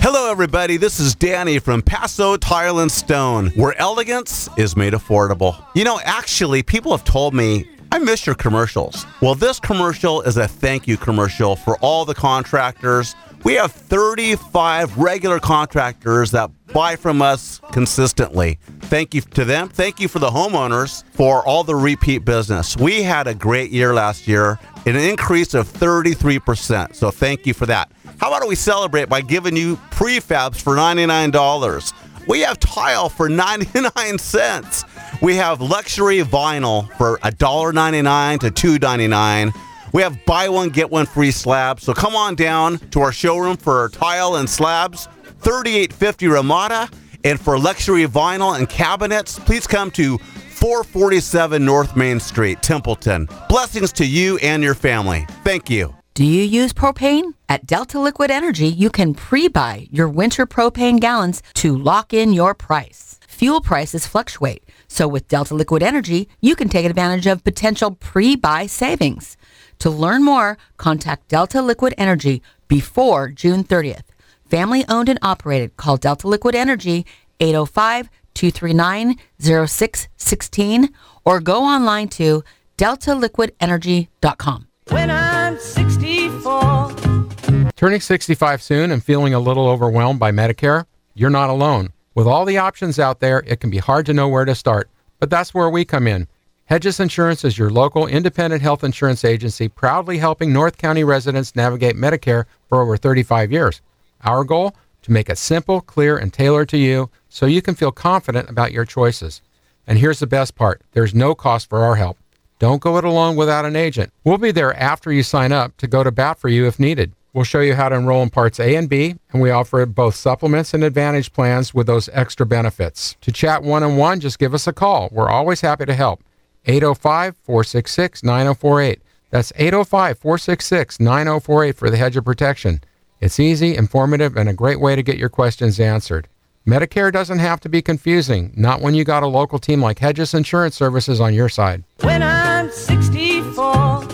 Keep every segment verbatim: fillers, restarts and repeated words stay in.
Hello, everybody. This is Danny from Paso Tile and Stone, where elegance is made affordable. You know, actually, people have told me, I miss your commercials. Well, this commercial is a thank you commercial for all the contractors. We have thirty-five regular contractors that buy from us consistently. Thank you to them. Thank you for the homeowners for all the repeat business. We had a great year last year, an increase of thirty-three percent. So thank you for that. How about we celebrate by giving you prefabs for ninety-nine dollars? We have tile for ninety-nine cents. We have luxury vinyl for one dollar ninety-nine to two ninety-nine. We have buy one, get one free slabs. So come on down to our showroom for tile and slabs, thirty-eight fifty Ramada. And for luxury vinyl and cabinets, please come to four forty-seven North Main Street, Templeton. Blessings to you and your family. Thank you. Do you use propane? At Delta Liquid Energy, you can pre-buy your winter propane gallons to lock in your price. Fuel prices fluctuate, so with Delta Liquid Energy, you can take advantage of potential pre-buy savings. To learn more, contact Delta Liquid Energy before June thirtieth. Family owned and operated. Call Delta Liquid Energy eight oh five, two three nine, oh six one six or go online to delta liquid energy dot com. When I'm sixty-four. Turning sixty-five soon and feeling a little overwhelmed by Medicare? You're not alone. With all the options out there, it can be hard to know where to start. But that's where we come in. Hedges Insurance is your local independent health insurance agency, proudly helping North County residents navigate Medicare for over thirty-five years. Our goal? To make it simple, clear, and tailored to you so you can feel confident about your choices. And here's the best part. There's no cost for our help. Don't go it alone without an agent. We'll be there after you sign up to go to bat for you if needed. We'll show you how to enroll in Parts A and B, and we offer both supplements and advantage plans with those extra benefits. To chat one-on-one, just give us a call. We're always happy to help. eight oh five, four six six, nine oh four eight. That's eight oh five, four six six, nine oh four eight for the Hedge of Protection. It's easy, informative, and a great way to get your questions answered. Medicare doesn't have to be confusing, not when you got a local team like Hedges Insurance Services on your side. When I'm sixty-four.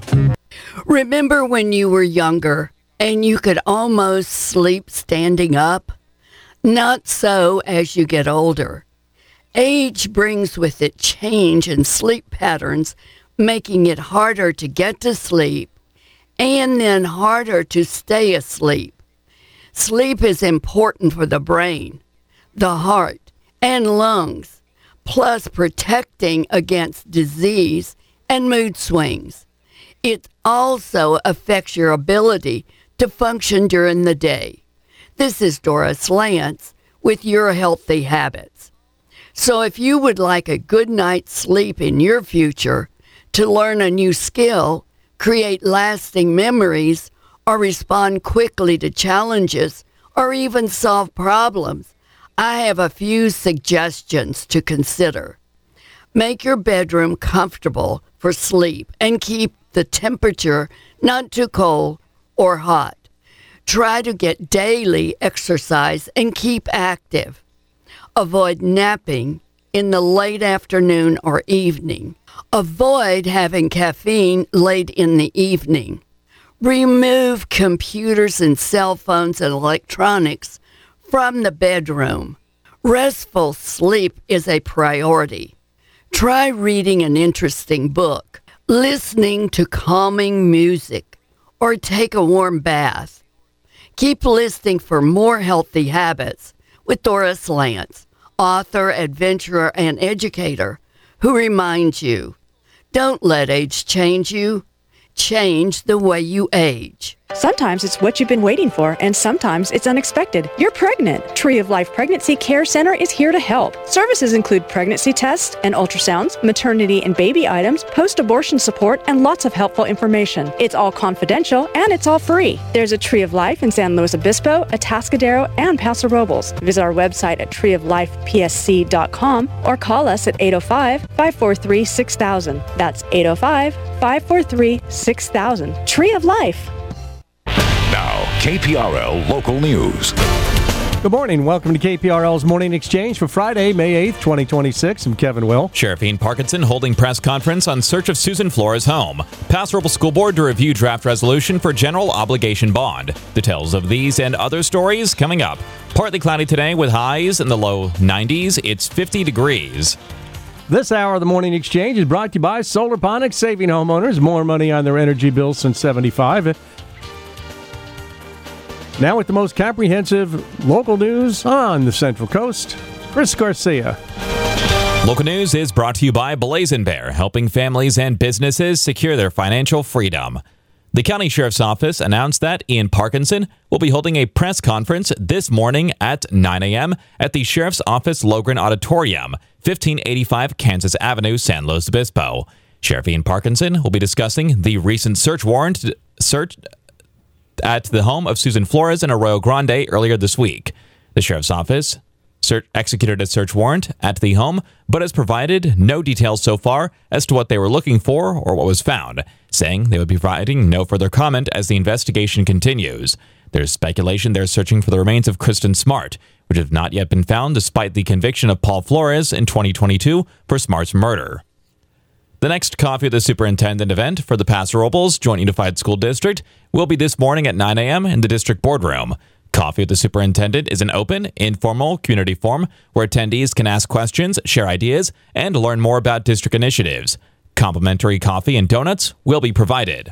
Remember when you were younger and you could almost sleep standing up? Not so as you get older. Age brings with it change in sleep patterns, making it harder to get to sleep and then harder to stay asleep. Sleep is important for the brain, the heart, and lungs, plus protecting against disease and mood swings. It also affects your ability to function during the day. This is Doris Lance with Your Healthy Habits. So if you would like a good night's sleep in your future, to learn a new skill, create lasting memories, or respond quickly to challenges, or even solve problems, I have a few suggestions to consider. Make your bedroom comfortable for sleep and keep the temperature not too cold or hot. Try to get daily exercise and keep active. Avoid napping in the late afternoon or evening. Avoid having caffeine late in the evening. Remove computers and cell phones and electronics from the bedroom. Restful sleep is a priority. Try reading an interesting book, listening to calming music, or take a warm bath. Keep listening for more healthy habits with Doris Lance, author, adventurer, and educator, who reminds you, don't let age change you. Change the way you age. Sometimes it's what you've been waiting for, and sometimes it's unexpected. You're pregnant. Tree of Life Pregnancy Care Center is here to help. Services include pregnancy tests and ultrasounds, maternity and baby items, post-abortion support, and lots of helpful information. It's all confidential, and it's all free. There's a Tree of Life in San Luis Obispo, Atascadero, and Paso Robles. Visit our website at tree of life p s c dot com or call us at eight oh five, five four three, six thousand. That's eight oh five, five four three, six thousand. Tree of Life. Now, K P R L Local News. Good morning. Welcome to K P R L's Morning Exchange for Friday, May eighth, twenty twenty-six. I'm Kevin Will. Sheriff Ian Parkinson holding press conference on search of Susan Flores' home. Paso Robles School Board to review draft resolution for general obligation bond. Details of these and other stories coming up. Partly cloudy today with highs in the low nineties. It's fifty degrees. This hour of the Morning Exchange is brought to you by Solar Ponics, saving homeowners more money on their energy bills since seventy-five. Now with the most comprehensive local news on the Central Coast, Chris Garcia. Local news is brought to you by Blazing Bear, helping families and businesses secure their financial freedom. The County Sheriff's Office announced that Ian Parkinson will be holding a press conference this morning at nine a.m. at the Sheriff's Office Logren Auditorium, fifteen eighty-five Kansas Avenue, San Luis Obispo. Sheriff Ian Parkinson will be discussing the recent search warrant search at the home of Susan Flores in Arroyo Grande earlier this week. The Sheriff's Office search, executed a search warrant at the home, but has provided no details so far as to what they were looking for or what was found, saying they would be providing no further comment as the investigation continues. There's speculation they're searching for the remains of Kristen Smart, which have not yet been found despite the conviction of Paul Flores in twenty twenty-two for Smart's murder. The next Coffee with the Superintendent event for the Paso Robles Joint Unified School District will be this morning at nine a.m. in the district boardroom. Coffee with the Superintendent is an open, informal community forum where attendees can ask questions, share ideas, and learn more about district initiatives. Complimentary coffee and donuts will be provided.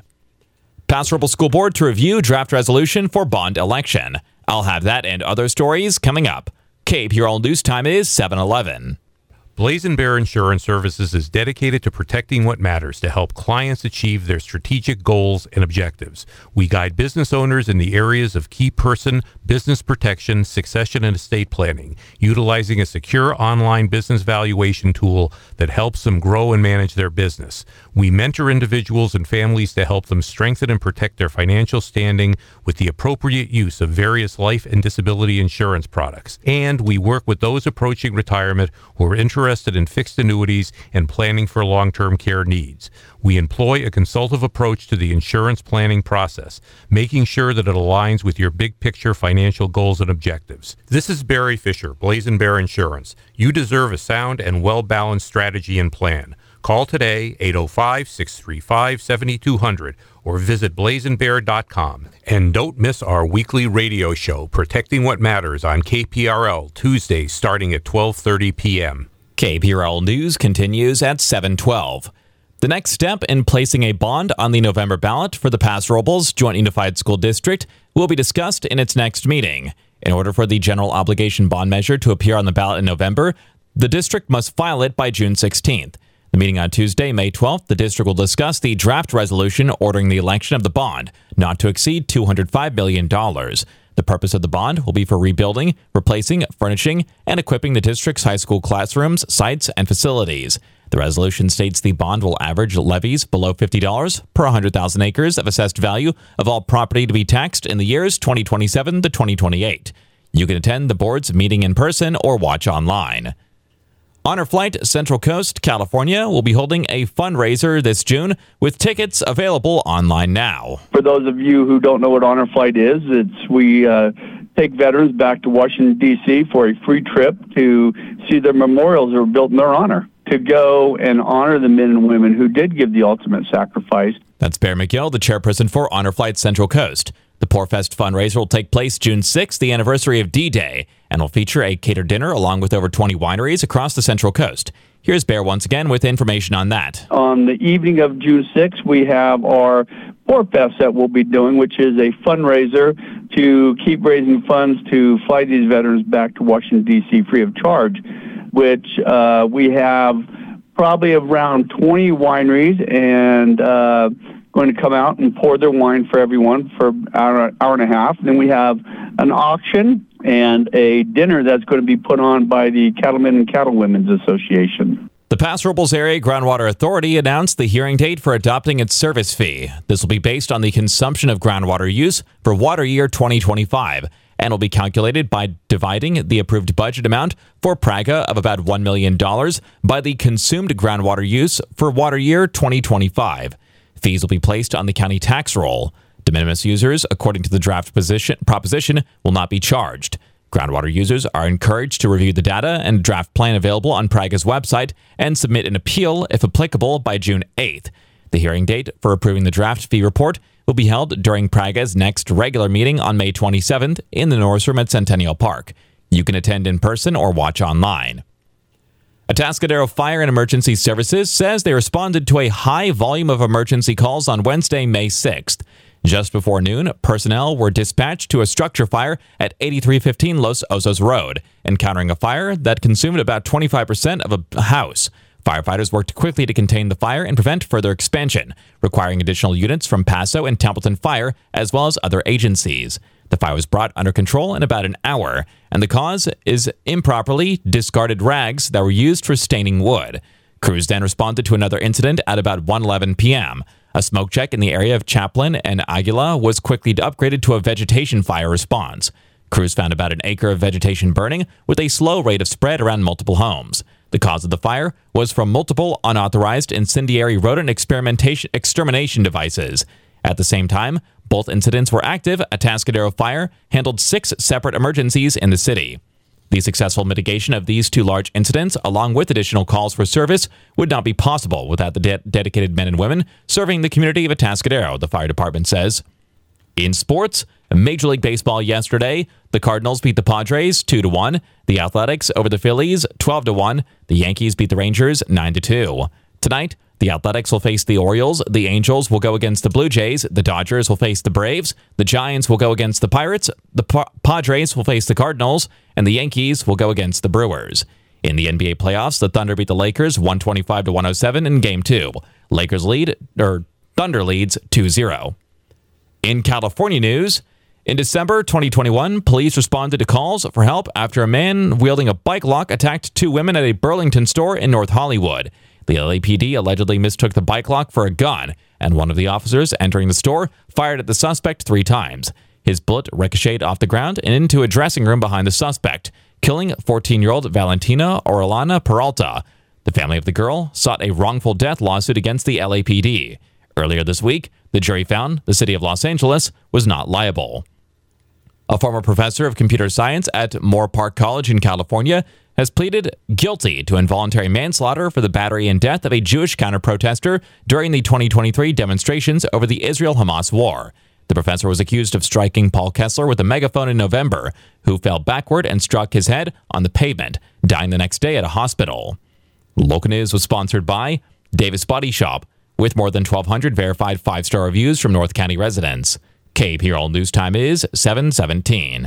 Paso Robles School Board to review draft resolution for bond election. I'll have that and other stories coming up. K P R L News Time is seven eleven. Blazing Bear Insurance Services is dedicated to protecting what matters to help clients achieve their strategic goals and objectives. We guide business owners in the areas of key person, business protection, succession, and estate planning, utilizing a secure online business valuation tool that helps them grow and manage their business. We mentor individuals and families to help them strengthen and protect their financial standing with the appropriate use of various life and disability insurance products. And we work with those approaching retirement who are interested interested in fixed annuities and planning for long-term care needs. We employ a consultative approach to the insurance planning process, making sure that it aligns with your big picture financial goals and objectives. This is Barry Fisher, Blazing Bear Insurance. You deserve a sound and well-balanced strategy and plan. Call today, eight oh five, six three five, seven two zero zero, or visit blazing bear dot com. And don't miss our weekly radio show, Protecting What Matters, on K P R L, Tuesdays starting at twelve thirty p.m. K P R L News continues at seven twelve. The next step in placing a bond on the November ballot for the Paso Robles Joint Unified School District will be discussed in its next meeting. In order for the general obligation bond measure to appear on the ballot in November, the district must file it by June sixteenth. The meeting on Tuesday, May twelfth, the district will discuss the draft resolution ordering the election of the bond not to exceed two hundred five million dollars. The purpose of the bond will be for rebuilding, replacing, furnishing, and equipping the district's high school classrooms, sites, and facilities. The resolution states the bond will average levies below fifty dollars per one hundred thousand acres of assessed value of all property to be taxed in the years twenty twenty-seven to twenty twenty-eight. You can attend the board's meeting in person or watch online. Honor Flight Central Coast, California will be holding a fundraiser this June with tickets available online now. For those of you who don't know what Honor Flight is, it's we uh, take veterans back to Washington, D C for a free trip to see their memorials that were built in their honor, to go and honor the men and women who did give the ultimate sacrifice. That's Bear McGill, the chairperson for Honor Flight Central Coast. The Porfest fundraiser will take place June sixth, the anniversary of D-Day, and will feature a catered dinner along with over twenty wineries across the Central Coast. Here's Bear once again with information on that. On the evening of June sixth, we have our Porfest that we'll be doing, which is a fundraiser to keep raising funds to fly these veterans back to Washington, D C free of charge, which uh, we have probably around twenty wineries and uh, going to come out and pour their wine for everyone for an hour, hour and a half. And then we have an auction and a dinner that's going to be put on by the Cattlemen and Cattlewomen's Association. The Paso Robles Area Groundwater Authority announced the hearing date for adopting its service fee. This will be based on the consumption of groundwater use for water year twenty twenty-five and will be calculated by dividing the approved budget amount for Praga of about one million dollars by the consumed groundwater use for water year twenty twenty-five. Fees will be placed on the county tax roll. De minimis users, according to the draft position, proposition, will not be charged. Groundwater users are encouraged to review the data and draft plan available on Praga's website and submit an appeal, if applicable, by June eighth. The hearing date for approving the draft fee report will be held during Praga's next regular meeting on May twenty-seventh in the Norris Room at Centennial Park. You can attend in person or watch online. Atascadero Fire and Emergency Services says they responded to a high volume of emergency calls on Wednesday, May sixth. Just before noon, personnel were dispatched to a structure fire at eighty-three fifteen Los Osos Road, encountering a fire that consumed about twenty-five percent of a house. Firefighters worked quickly to contain the fire and prevent further expansion, requiring additional units from Paso and Templeton Fire, as well as other agencies. The fire was brought under control in about an hour, and the cause is improperly discarded rags that were used for staining wood. Crews then responded to another incident at about one eleven p.m. A smoke check in the area of Chaplin and Aguila was quickly upgraded to a vegetation fire response. Crews found about an acre of vegetation burning with a slow rate of spread around multiple homes. The cause of the fire was from multiple unauthorized incendiary rodent experimentation extermination devices. At the same time, both incidents were active. Atascadero Fire handled six separate emergencies in the city. The successful mitigation of these two large incidents, along with additional calls for service, would not be possible without the de- dedicated men and women serving the community of Atascadero, the fire department says. In sports, Major League Baseball yesterday, the Cardinals beat the Padres two to one, the Athletics over the Phillies twelve to one, the Yankees beat the Rangers nine to two. Tonight, the Athletics will face the Orioles, the Angels will go against the Blue Jays, the Dodgers will face the Braves, the Giants will go against the Pirates, the pa- Padres will face the Cardinals, and the Yankees will go against the Brewers. In the N B A playoffs, the Thunder beat the Lakers one twenty-five to one oh seven in Game two. Lakers lead, or Thunder leads two zero. In California news, in December twenty twenty-one, police responded to calls for help after a man wielding a bike lock attacked two women at a Burlington store in North Hollywood. The L A P D allegedly mistook the bike lock for a gun, and one of the officers entering the store fired at the suspect three times. His bullet ricocheted off the ground and into a dressing room behind the suspect, killing fourteen-year-old Valentina Orellana Peralta. The family of the girl sought a wrongful death lawsuit against the L A P D. Earlier this week, the jury found the city of Los Angeles was not liable. A former professor of computer science at Moore Park College in California has pleaded guilty to involuntary manslaughter for the battery and death of a Jewish counter-protester during the twenty twenty-three demonstrations over the Israel-Hamas war. The professor was accused of striking Paul Kessler with a megaphone in November, who fell backward and struck his head on the pavement, dying the next day at a hospital. Local News was sponsored by Davis Body Shop, with more than twelve hundred verified five-star reviews from North County residents. K P R L News Time is seven seventeen.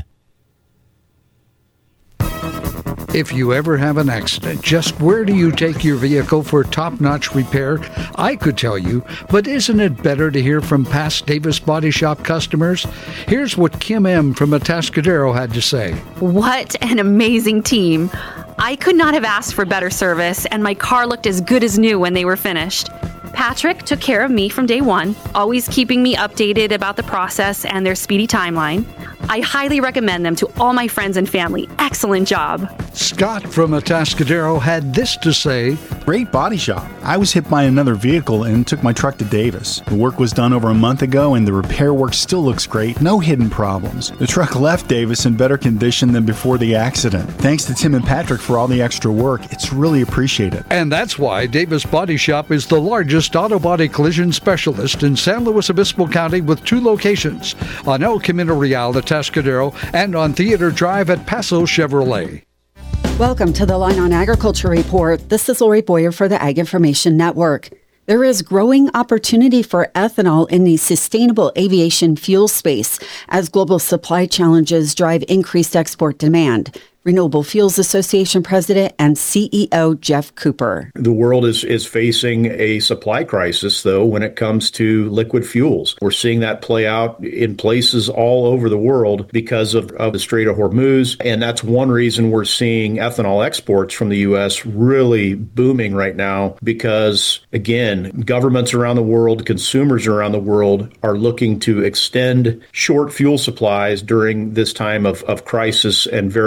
If you ever have an accident, just where do you take your vehicle for top-notch repair? I could tell you, but isn't it better to hear from past Davis Body Shop customers? Here's what Kim M. from Atascadero had to say. What an amazing team. I could not have asked for better service, and my car looked as good as new when they were finished. Patrick took care of me from day one, always keeping me updated about the process and their speedy timeline. I highly recommend them to all my friends and family. Excellent job. Scott from Atascadero had this to say. Great body shop. I was hit by another vehicle and took my truck to Davis. The work was done over a month ago and the repair work still looks great. No hidden problems. The truck left Davis in better condition than before the accident. Thanks to Tim and Patrick for all the extra work. It's really appreciated. And that's why Davis Body Shop is the largest auto body collision specialist in San Luis Obispo County with two locations, on El Camino Real, Atascadero, and on Theater Drive at Paso Chevrolet. Welcome to the Line on Agriculture Report. This is Lori Boyer for the Ag Information Network. There is growing opportunity for ethanol in the sustainable aviation fuel space as global supply challenges drive increased export demand. Renewable Fuels Association President and C E O Jeff Cooper. The world is, is facing a supply crisis, though, when it comes to liquid fuels. We're seeing that play out in places all over the world because of, of the Strait of Hormuz. And that's one reason we're seeing ethanol exports from the U S really booming right now because, again, governments around the world, consumers around the world are looking to extend short fuel supplies during this time of, of crisis and very high prices.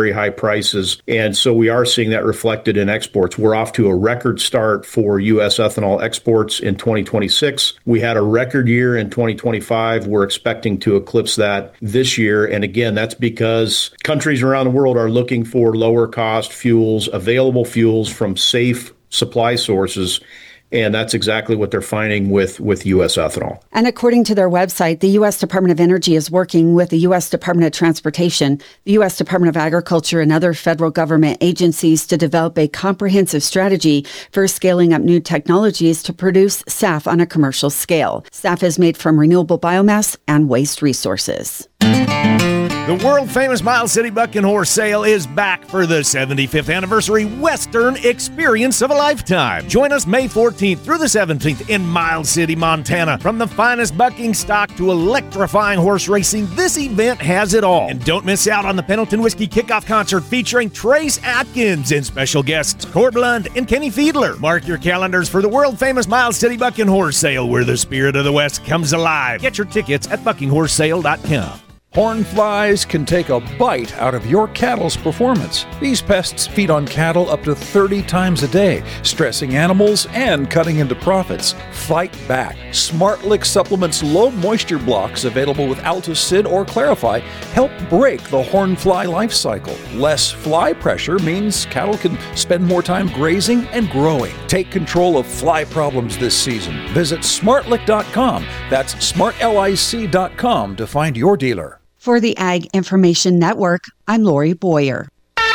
prices. And so we are seeing that reflected in exports. We're off to a record start for U S ethanol exports in twenty twenty-six. We had a record year in twenty twenty-five. We're expecting to eclipse that this year. And again, that's because countries around the world are looking for lower cost fuels, available fuels from safe supply sources. And that's exactly what they're finding with, with U S ethanol. And according to their website, the U S Department of Energy is working with the U S Department of Transportation, the U S Department of Agriculture, and other federal government agencies to develop a comprehensive strategy for scaling up new technologies to produce S A F on a commercial scale. S A F is made from renewable biomass and waste resources. The world-famous Miles City Bucking Horse Sale is back for the seventy-fifth anniversary Western experience of a lifetime. Join us May fourteenth through the seventeenth in Miles City, Montana. From the finest bucking stock to electrifying horse racing, this event has it all. And don't miss out on the Pendleton Whiskey Kickoff Concert featuring Trace Atkins and special guests Cord Lund and Kenny Fiedler. Mark your calendars for the world-famous Miles City Bucking Horse Sale, where the spirit of the West comes alive. Get your tickets at bucking horse sale dot com. Horn flies can take a bite out of your cattle's performance. These pests feed on cattle up to thirty times a day, stressing animals and cutting into profits. Fight back. SmartLick Supplements low moisture blocks available with Altosid or Clarify help break the horn fly life cycle. Less fly pressure means cattle can spend more time grazing and growing. Take control of fly problems this season. Visit smartlick dot com. That's smart lic dot com to find your dealer. For the Ag Information Network, I'm Lori Boyer.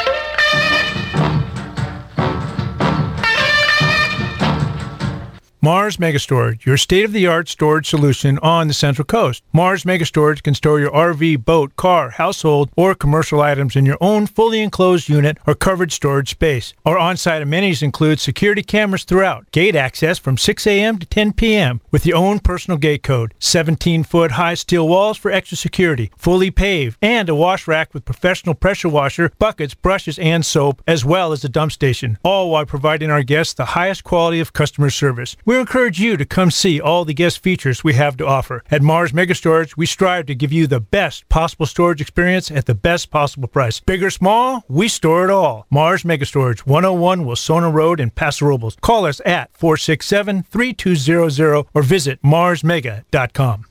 Mars Megastorage, your state-of-the-art storage solution on the Central Coast. Mars Megastorage can store your R V, boat, car, household, or commercial items in your own fully enclosed unit or covered storage space. Our on-site amenities include security cameras throughout, gate access from six a.m. to ten p.m. with your own personal gate code, seventeen-foot high steel walls for extra security, fully paved, and a wash rack with professional pressure washer, buckets, brushes, and soap, as well as a dump station, all while providing our guests the highest quality of customer service. We encourage you to come see all the guest features we have to offer. At Mars Megastorage, we strive to give you the best possible storage experience at the best possible price. Big or small, we store it all. Mars Megastorage, one oh one Wilsona Road in Paso Robles. Call us at four six seven, three two zero zero or visit mars mega dot com.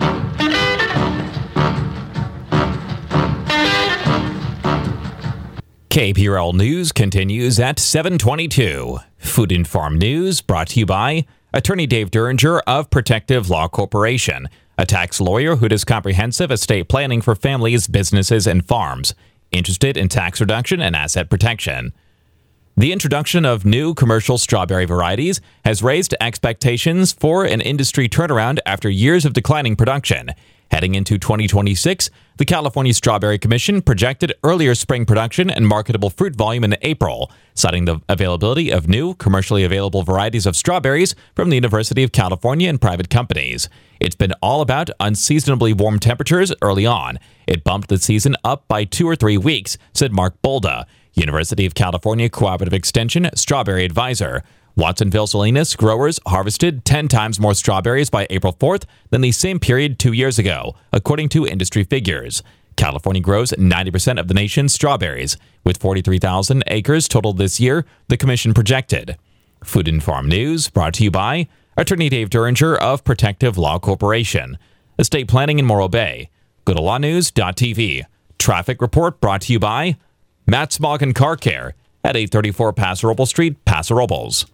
K P R L News continues at seven twenty-two. Food and Farm News brought to you by Attorney Dave Duringer of Protective Law Corporation, a tax lawyer who does comprehensive estate planning for families, businesses, and farms, interested in tax reduction and asset protection. The introduction of new commercial strawberry varieties has raised expectations for an industry turnaround after years of declining production. Heading into twenty twenty-six, the California Strawberry Commission projected earlier spring production and marketable fruit volume in April, citing the availability of new, commercially available varieties of strawberries from the University of California and private companies. It's been all about unseasonably warm temperatures early on. It bumped the season up by two or three weeks, said Mark Bolda, University of California Cooperative Extension Strawberry Advisor. Watsonville Salinas growers harvested ten times more strawberries by April fourth than the same period two years ago, according to industry figures. California grows ninety percent of the nation's strawberries, with forty-three thousand acres total this year, the commission projected. Food and Farm News brought to you by Attorney Dave Duringer of Protective Law Corporation. Estate planning in Morro Bay. Go to law news dot t v. Traffic report brought to you by Matt Smoggin Car Care at eight thirty-four Paso Robles Street, Paso Robles.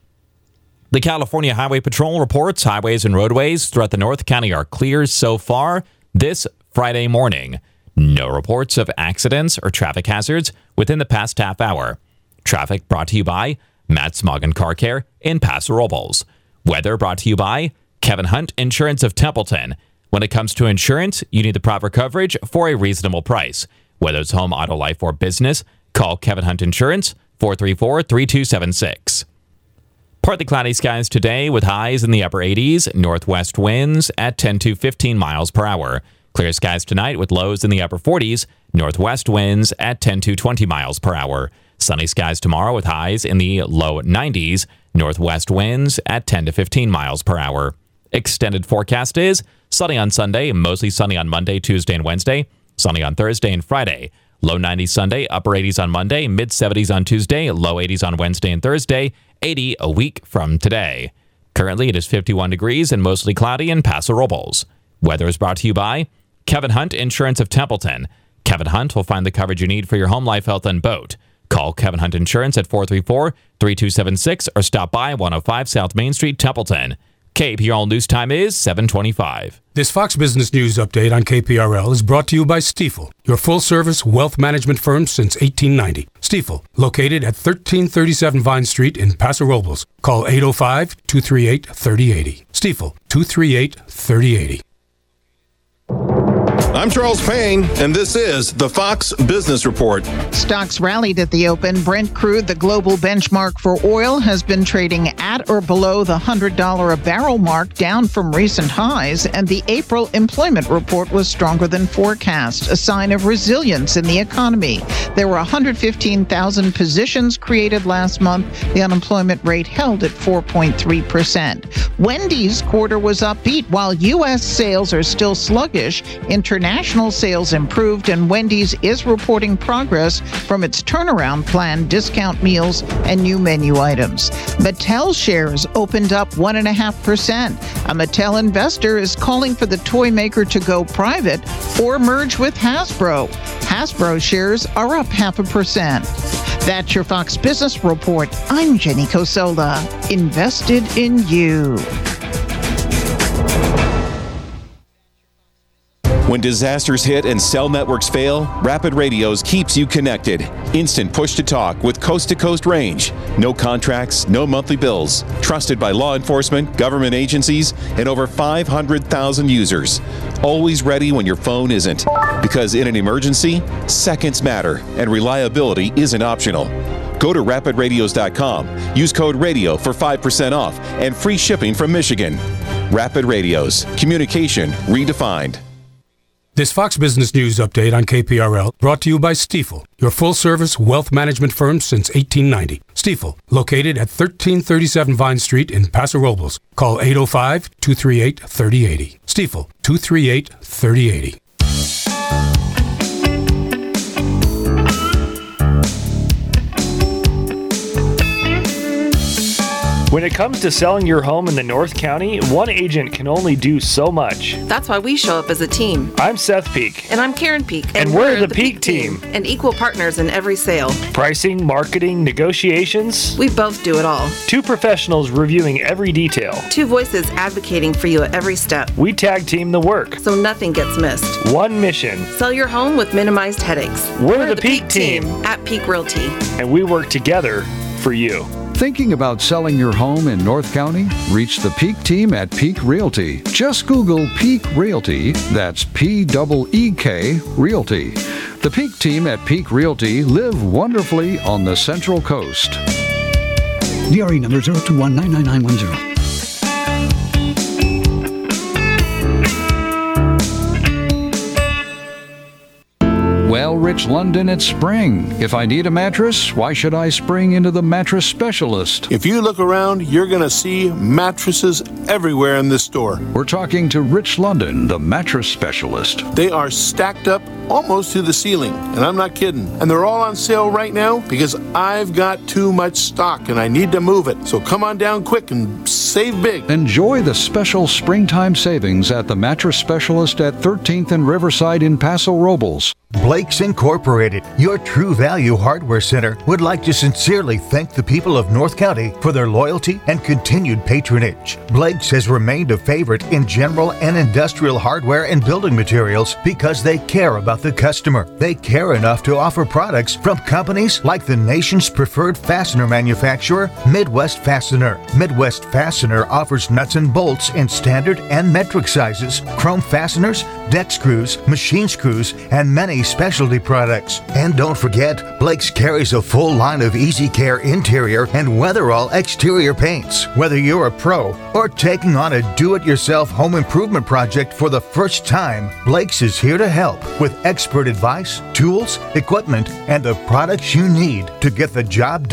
The California Highway Patrol reports highways and roadways throughout the North County are clear so far this Friday morning. No reports of accidents or traffic hazards within the past half hour. Traffic brought to you by Matt Smoggin Car Care in Paso Robles. Weather brought to you by Kevin Hunt Insurance of Templeton. When it comes to insurance, you need the proper coverage for a reasonable price. Whether it's home, auto, life, or business, call Kevin Hunt Insurance, four three four, three two seven six. Partly cloudy skies today with highs in the upper eighties, northwest winds at ten to fifteen miles per hour. Clear skies tonight with lows in the upper forties, northwest winds at ten to twenty miles per hour. Sunny skies tomorrow with highs in the low nineties, northwest winds at ten to fifteen miles per hour. Extended forecast is sunny on Sunday, mostly sunny on Monday, Tuesday, and Wednesday, sunny on Thursday and Friday. Low nineties Sunday, upper eighties on Monday, mid seventies on Tuesday, low eighties on Wednesday and Thursday, eighty a week from today. Currently, it is fifty-one degrees and mostly cloudy in Paso Robles. Weather is brought to you by Kevin Hunt Insurance of Templeton. Kevin Hunt will find the coverage you need for your home, life, health, and boat. Call Kevin Hunt Insurance at four three four, three two seven six or stop by one oh five South Main Street, Templeton. K P R L News Time is seven twenty-five. This Fox Business News update on K P R L is brought to you by Stifel, your full-service wealth management firm since eighteen ninety. Stifel, located at thirteen thirty-seven Vine Street in Paso Robles. Call eight oh five, two three eight, three oh eight oh. Stifel, two three eight, three oh eight oh. I'm Charles Payne, and this is the Fox Business Report. Stocks rallied at the open. Brent crude, the global benchmark for oil, has been trading at or below the one hundred dollars a barrel mark, down from recent highs, and the April employment report was stronger than forecast, a sign of resilience in the economy. There were one hundred fifteen thousand positions created last month. The unemployment rate held at four point three percent. Wendy's quarter was upbeat. While U S sales are still sluggish, international National sales improved, and Wendy's is reporting progress from its turnaround plan, discount meals, and new menu items. Mattel shares opened up one point five percent. A Mattel investor is calling for the toy maker to go private or merge with Hasbro. Hasbro shares are up half a percent. That's your Fox Business Report. I'm Jenny Cosola. Invested in you. When disasters hit and cell networks fail, Rapid Radios keeps you connected. Instant push-to-talk with coast-to-coast range. No contracts, no monthly bills. Trusted by law enforcement, government agencies, and over five hundred thousand users. Always ready when your phone isn't. Because in an emergency, seconds matter, and reliability isn't optional. Go to rapid radios dot com. Use code RADIO for five percent off and free shipping from Michigan. Rapid Radios. Communication redefined. This Fox Business News update on K P R L brought to you by Stifel, your full-service wealth management firm since eighteen ninety. Stifel, located at thirteen thirty-seven Vine Street in Paso Robles. Call eight oh five, two three eight, three oh eight oh. Stifel, two three eight, three oh eight oh. When it comes to selling your home in the North County, one agent can only do so much. That's why we show up as a team. I'm Seth Peak. And I'm Karen Peak. And, and we're, we're the, the Peak, Peak team. team. And equal partners in every sale. Pricing, marketing, negotiations. We both do it all. Two professionals reviewing every detail. Two voices advocating for you at every step. We tag team the work. So nothing gets missed. One mission. Sell your home with minimized headaches. We're, we're the, the Peak, Peak team. team at Peak Realty. And we work together for you. Thinking about selling your home in North County? Reach the Peak team at Peak Realty. Just Google Peak Realty. That's P E E K Realty. The Peak team at Peak Realty live wonderfully on the Central Coast. D R E number zero two one nine nine nine one zero. Well, Rich London, it's spring. If I need a mattress, why should I spring into the Mattress Specialist? If you look around, you're going to see mattresses everywhere in this store. We're talking to Rich London, the Mattress Specialist. They are stacked up almost to the ceiling, and I'm not kidding. And they're all on sale right now because I've got too much stock and I need to move it. So come on down quick and save big. Enjoy the special springtime savings at the Mattress Specialist at thirteenth and Riverside in Paso Robles. Blake's Incorporated, your True Value Hardware Center, would like to sincerely thank the people of North County for their loyalty and continued patronage. Blake's has remained a favorite in general and industrial hardware and building materials because they care about the customer. They care enough to offer products from companies like the nation's preferred fastener manufacturer, Midwest Fastener. Midwest Fastener offers nuts and bolts in standard and metric sizes, chrome fasteners, deck screws, machine screws, and many specialty products. And don't forget, Blake's carries a full line of Easy Care interior and Weatherall exterior paints. Whether you're a pro or taking on a do-it-yourself home improvement project for the first time, Blake's is here to help with expert advice, tools, equipment, and the products you need to get the job done.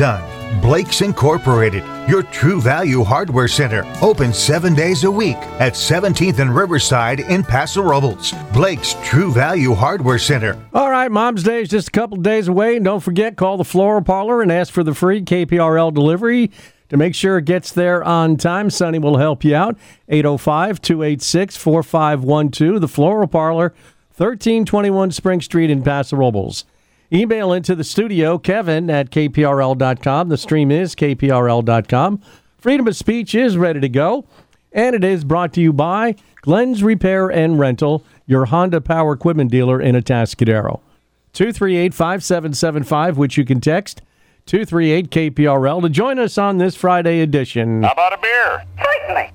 Blake's Incorporated, your true value hardware center, open seven days a week at seventeenth and Riverside in Paso Robles. Blake's True Value Hardware Center. All right, Mom's Day is just a couple days away, and don't forget, call the Floral Parlor and ask for the free K P R L delivery to make sure it gets there on time. Sonny will help you out. eight oh five, two eight six, four five one two. The Floral Parlor, thirteen twenty-one Spring Street in Paso Robles. Email into the studio, Kevin at K P R L dot com. The stream is K P R L dot com. Freedom of speech is ready to go. And it is brought to you by Glenn's Repair and Rental, your Honda power equipment dealer in Atascadero. two three eight, five seven seven five, which you can text two three eight K P R L to join us on this Friday edition. How about a beer? Certainly.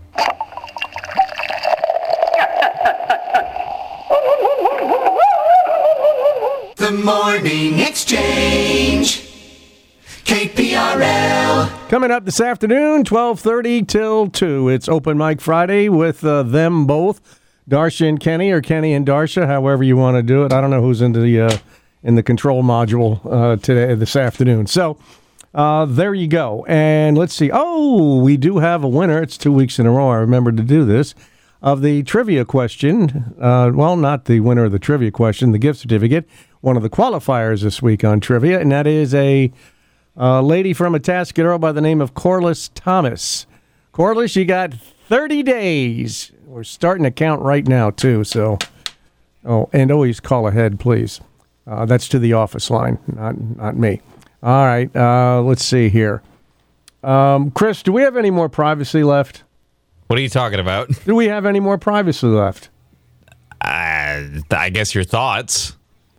The Morning Exchange. K P R L. Coming up this afternoon, twelve thirty till two. It's Open Mic Friday with uh, them both, Darsha and Kenny, or Kenny and Darsha, however you want to do it. I don't know who's into the uh, in the control module uh, today, this afternoon. So uh, there you go. And let's see. Oh, we do have a winner. It's two weeks in a row. I remembered to do this. Of the trivia question. Uh, well, not the winner of the trivia question, the gift certificate. One of the qualifiers this week on trivia, and that is a uh, lady from Atascadero by the name of Corliss Thomas. Corliss, you got thirty days. We're starting to count right now, too. So, oh, and always call ahead, please. Uh, that's to the office line, not not me. All right, uh, let's see here. Um, Chris, do we have any more privacy left? What are you talking about? Do we have any more privacy left? Uh, I guess your thoughts.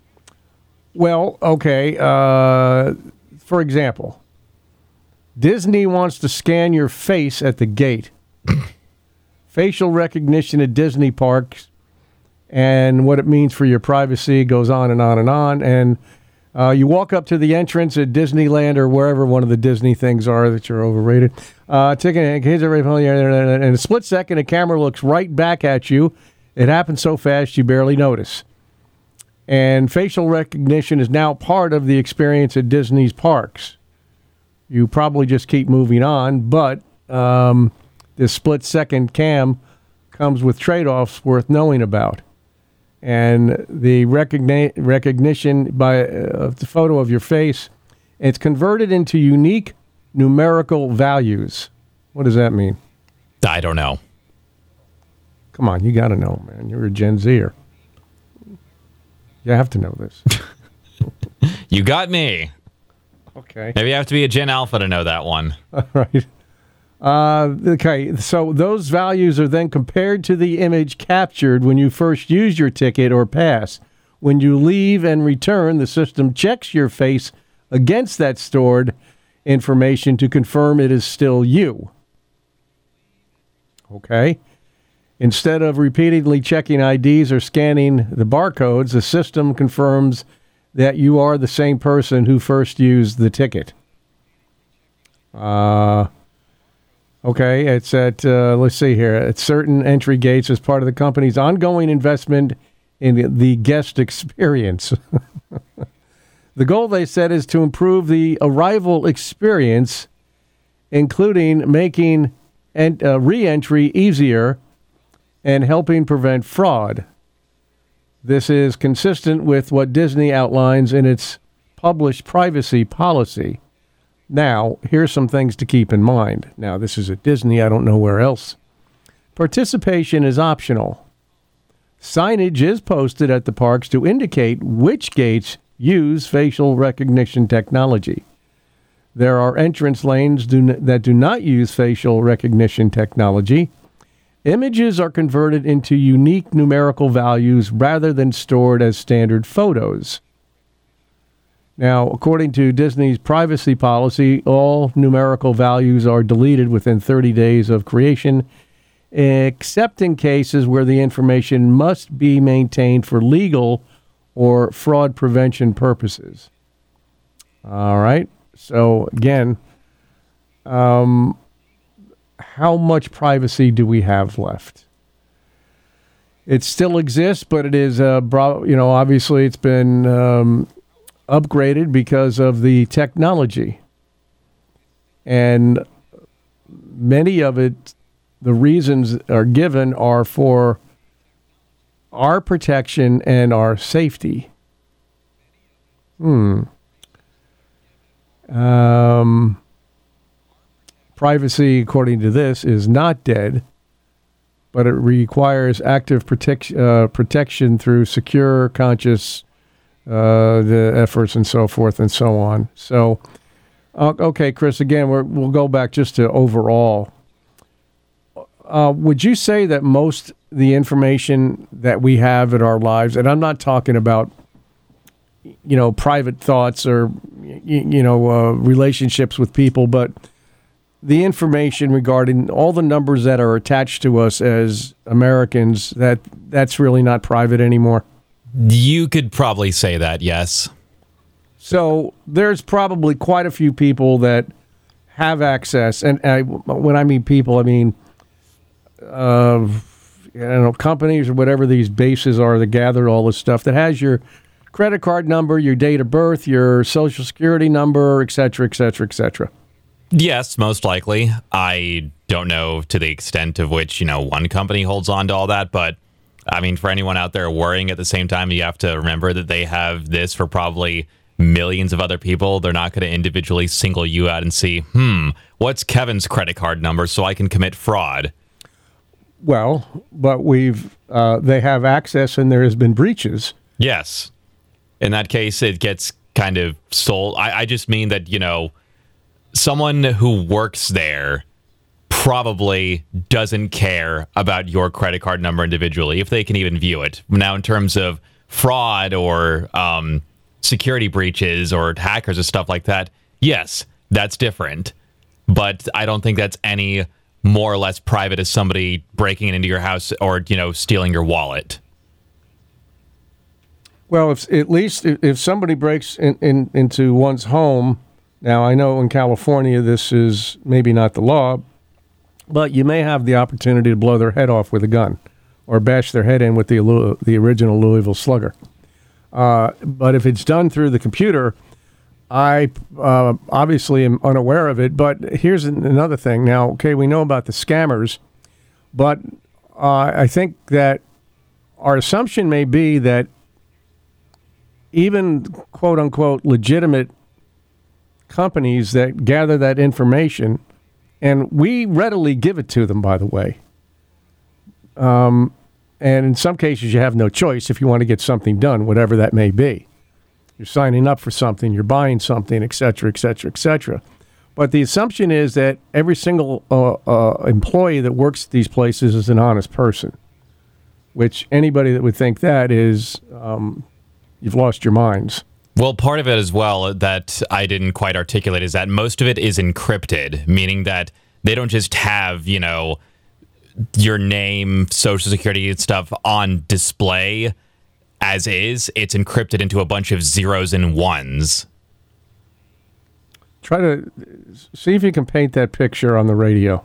Well, okay. Uh, for example, Disney wants to scan your face at the gate. Facial recognition at Disney parks and what it means for your privacy goes on and on and on. And uh, you walk up to the entrance at Disneyland or wherever one of the Disney things are that are overrated. Uh, taking in a split second, a camera looks right back at you. It happens so fast you barely notice. And facial recognition is now part of the experience at Disney's parks. You probably just keep moving on, but um, this split-second cam comes with trade-offs worth knowing about. And the recogni- recognition by uh, the photo of your face, it's converted into unique numerical values. What does that mean? I don't know. Come on, you got to know, man. You're a Gen Zer. You have to know this. You got me. Okay. Maybe you have to be a Gen Alpha to know that one. All right. Uh, okay, so those values are then compared to the image captured when you first use your ticket or pass. When you leave and return, the system checks your face against that stored information to confirm it is still you. Okay. Instead of repeatedly checking I Ds or scanning the barcodes, the system confirms that you are the same person who first used the ticket. Uh, okay, it's at, uh, let's see here, at certain entry gates as part of the company's ongoing investment in the guest experience. The goal, they said, is to improve the arrival experience, including making en- uh, re-entry easier and helping prevent fraud. This is consistent with what Disney outlines in its published privacy policy. Now, here's some things to keep in mind. Now, this is at Disney. I don't know where else. Participation is optional. Signage is posted at the parks to indicate which gates use facial recognition technology. There are entrance lanes do n- that do not use facial recognition technology. Images are converted into unique numerical values rather than stored as standard photos. Now, according to Disney's privacy policy, all numerical values are deleted within thirty days of creation, except in cases where the information must be maintained for legal or fraud prevention purposes. All right. So, again, um, how much privacy do we have left? It still exists, but it is, uh, bro- you know, obviously it's been um, upgraded because of the technology. And many of it, the reasons are given are for our protection and our safety. Hmm. Um, privacy, according to this, is not dead, but it requires active protect, uh, protection through secure, conscious uh, the efforts and so forth and so on. So, uh, okay, Chris, again, we're, we'll go back just to overall. Uh, would you say that most the information that we have in our lives, and I'm not talking about, you know, private thoughts or, you, you know, uh, relationships with people, but the information regarding all the numbers that are attached to us as Americans, that that's really not private anymore? You could probably say that, yes. So there's probably quite a few people that have access, and I, when I mean people, I mean uh, you know, companies or whatever these bases are that gather all this stuff that has your credit card number, your date of birth, your social security number, et cetera, et cetera, et cetera. Yes, most likely. I don't know to the extent of which, you know, one company holds on to all that, but I mean, for anyone out there worrying at the same time, you have to remember that they have this for probably millions of other people. They're not going to individually single you out and see, hmm, what's Kevin's credit card number so I can commit fraud? Well, but we've, uh, they have access and there has been breaches. Yes. In that case, it gets kind of sold. I, I just mean that, you know, someone who works there probably doesn't care about your credit card number individually, if they can even view it. Now, in terms of fraud or um, security breaches or hackers or stuff like that, yes, that's different. But I don't think that's any more or less private as somebody breaking into your house or, you know, stealing your wallet. Well, if, at least if, if somebody breaks in, in, into one's home, now I know in California this is maybe not the law, but you may have the opportunity to blow their head off with a gun or bash their head in with the the original Louisville Slugger. Uh, but if it's done through the computer, I uh, obviously am unaware of it. But here's another thing. Now, okay, we know about the scammers, but uh, I think that our assumption may be that even quote-unquote legitimate companies that gather that information, and we readily give it to them, by the way. Um, and in some cases, you have no choice if you want to get something done, whatever that may be. You're signing up for something, you're buying something, et cetera, et cetera, et cetera. But the assumption is that every single uh, uh, employee that works at these places is an honest person, which anybody that would think that is, um, you've lost your minds. Well, part of it as well that I didn't quite articulate is that most of it is encrypted, meaning that they don't just have, you know, your name, social security and stuff on display as is. It's encrypted into a bunch of zeros and ones. Try to see if you can paint that picture on the radio.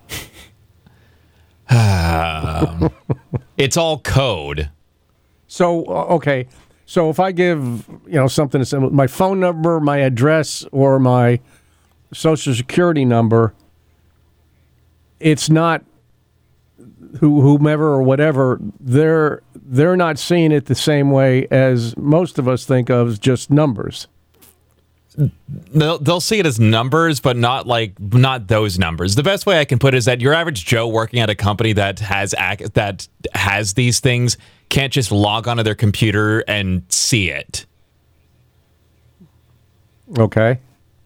um, it's all code. So, okay. So if I give, you know, something as simple, my phone number, my address, or my social security number, it's not who, whomever or whatever, they're they're not seeing it the same way as most of us think of as just numbers. They'll, they'll see it as numbers, but not like not those numbers. The best way I can put it is that your average Joe working at a company that has ac- that has these things can't just log onto their computer and see it. Okay.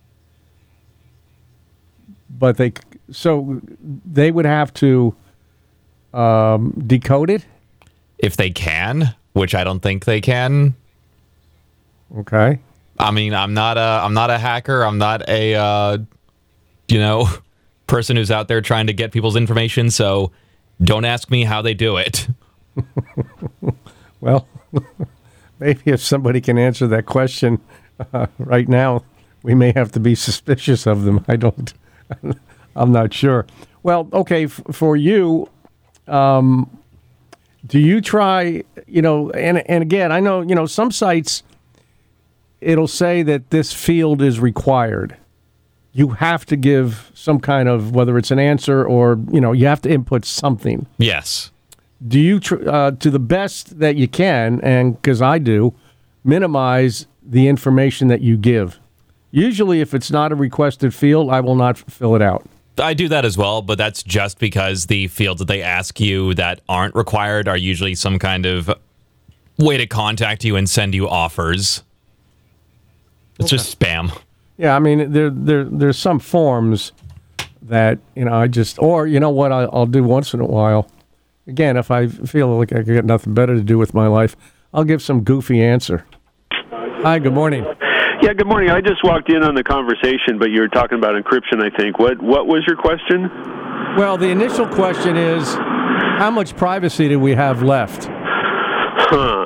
But they, so they would have to um, decode it? If they can, which I don't think they can. Okay. I mean, I'm not a, I'm not a hacker. I'm not a, uh, you know, person who's out there trying to get people's information. So don't ask me how they do it. Well, maybe if somebody can answer that question uh, right now, we may have to be suspicious of them. I don't, I'm not sure. Well, okay, f- for you, um, do you try, you know, and and again, I know, you know, some sites, it'll say that this field is required. you have to give some kind of, whether it's an answer or, you know, you have to input something. Yes. Do you, tr- uh, to the best that you can, and because I do, minimize the information that you give? Usually, if it's not a requested field, I will not fill it out. I do that as well, but that's just because the fields that they ask you that aren't required are usually some kind of way to contact you and send you offers. It's okay. Just spam. Yeah, I mean, there, there, there's some forms that, you know, I just, or, you know what, I, I'll do once in a while. Again, if I feel like I got nothing better to do with my life, I'll give some goofy answer. Hi, good morning. Yeah, good morning. I just walked in on the conversation, but you were talking about encryption, I think. What What was your question? Well, the initial question is, how much privacy do we have left? Huh.